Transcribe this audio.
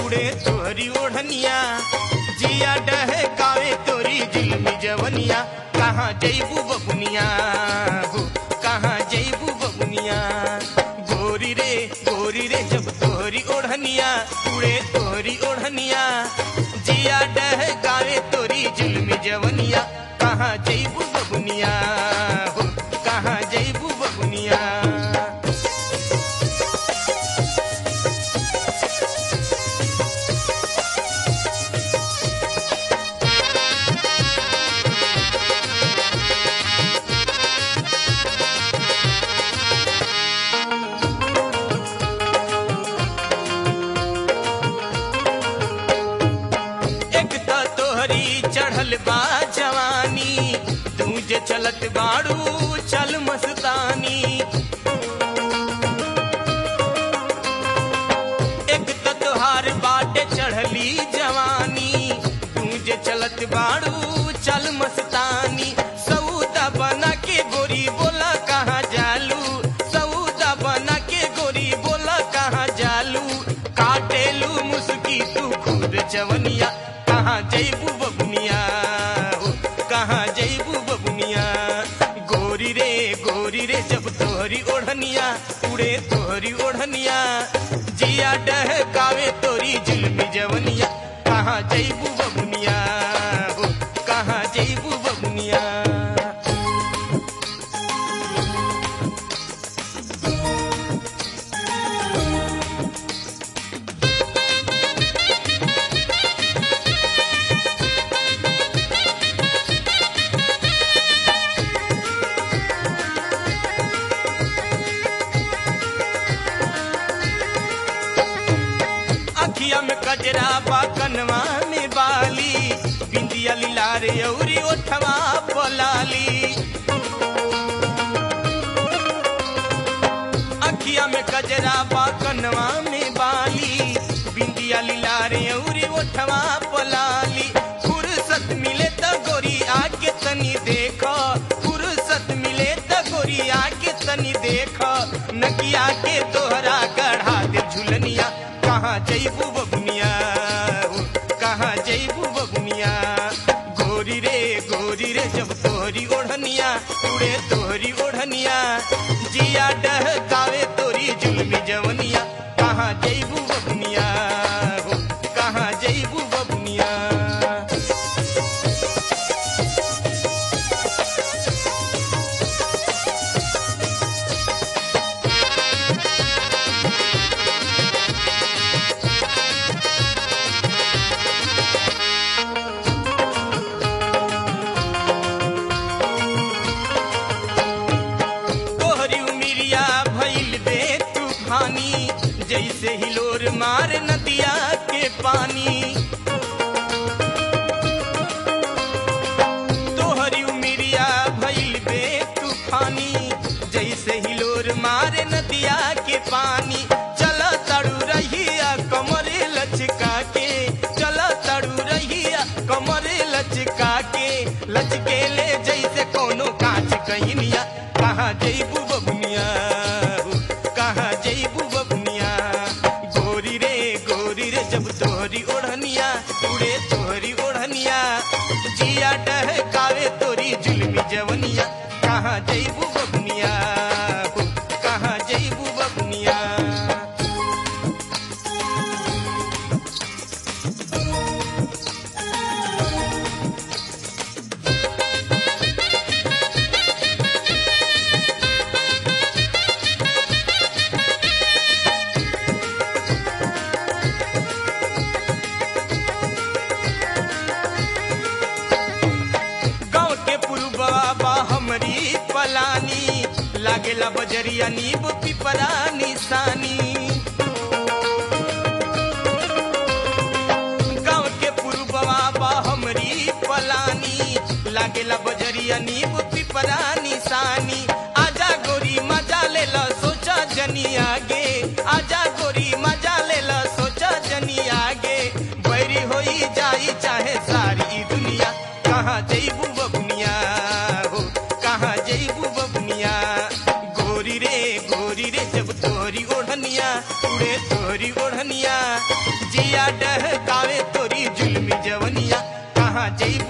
उड़े तोहरी ओढ़निया, जिया डहकावे तोरी जुल्मी जवनिया। कहाँ जैबू बबुनिया हो, कहाँ जैबू बबुनिया। गोरी रे जब तोहरी ओढ़निया, उड़े तोहरी ओढ़निया, जिया डहकावे तोरी जुल्मी जवनिया। कहाँ जैबू बबुनिया हो, कहाँ जैबू बबुनिया। चढ़ल बा जवानी, तुझे चलत बाड़ू चल मस्तानी। एक तो तोहार बाटे चढ़ली जवानी, तुझे चलत बाड़ू चल मस्तानी। सऊदा बना के गोरी बोला कहाँ जालू, सऊदा बना के गोरी बोला कहाँ जालू। काटेलू मुस्की तू खुद जवनिया, कहाँ जैबू बबुनिया हो, कहाँ जैबू बबुनिया। गोरी रे जब तोहरी ओढ़निया, उड़े तोहरी ओढ़निया, जिया डहकावे तोरी जुल्मी जवनिया। कहाँ जैबू बबुनिया हो, कहाँ जैबू बबुनिया। अखिया में कजरा बा कनवा में बाली, बिंदिया लीलार औरी ओठवा पलाली। अखिया में कजरा बा कनवा में बाली, बिंदिया लीलार औरी ओठवा पलाली। फुर्सत मिले त गोरी आके तनी देखो, फुर्सत मिले त गोरी आके तनी देखो। नकिया के तोहरा गढ़ा दे झुलनिया, कहाँ जैबू बबुनिया हो, कहाँ जैबू बबुनिया। गोरी रे जब तोहरी ओढ़निया, उड़े तोहरी ओढ़निया, जिया डहकावे तोरी जुल्मी जवनिया। कहाँ जैबू बबुनिया हो, कहाँ जैबू बबुनिया। जैसे हिलोर मार नदिया के पानी, तोहरी उमिरिया भइल बे तूफानी। जैसे हिलोर मार नदिया के पानी, चला तड़ू रहिया कमरे लचका के, चला तड़ू रहिया कमरे लचका के। लचके ले जैसे कोनो कांच कहिनिया, कहाँ जैबू बबुनिया हो, कहाँ जैबू बबुनिया। गोरी रे जब तोहरी ओढ़निया, उड़े तोहरी ओढ़निया, जिया डहकावे तोरी जुल्मी जवनिया। कहाँ जैबू बबुनिया हो, कहाँ जैबू बबुनिया। पलानी लागेला बजरिया नीब पिपरा निशानी। गाँव के पुरबवा बा हमरी पलानी, लागेला बजरिया नीब पिपरा निशानी। आजा गोरी मजा ले ला सोचा जनी आगे, आजा गोरी मजा ले ला सोचा जनी आगे। बैरी होई जाई चाहे सारी दुनिया, कहाँ जैबू बबुनिया हो, कहाँ जैबू बबुनिया। गोरी रे रे जब तोहरी ओढ़निया उड़े तोहरी ओढ़निया जिया डहकावे तोरी जुल्मी जवनिया कहाँ जई